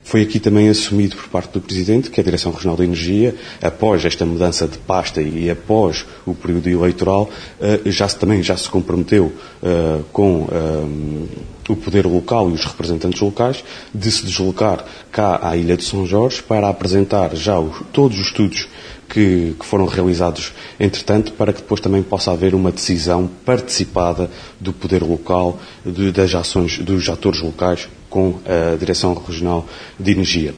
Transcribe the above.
Foi aqui também assumido por parte do Presidente que a Direção Regional de Energia, após esta mudança de pasta e após o período eleitoral, já se comprometeu com o poder local e os representantes locais de se deslocar cá à Ilha de São Jorge para apresentar já todos os estudos que foram realizados, entretanto, para que depois também possa haver uma decisão participada do poder local, das ações dos atores locais com a Direção Regional de Energia.